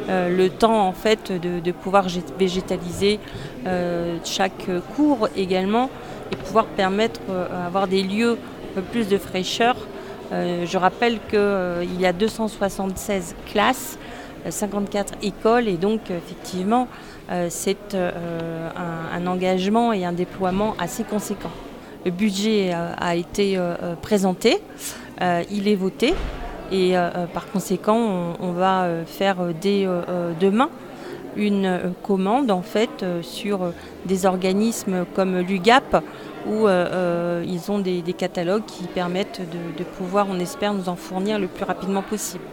le temps en fait de pouvoir végétaliser chaque cours également et pouvoir permettre avoir des lieux un peu plus de fraîcheur. Je rappelle qu'il y a 276 classes, 54 écoles et donc effectivement c'est un engagement et un déploiement assez conséquent. Le budget a été présenté, il est voté et par conséquent on va faire dès demain une commande en fait sur des organismes comme l'UGAP où ils ont des catalogues qui permettent de pouvoir, on espère, nous en fournir le plus rapidement possible.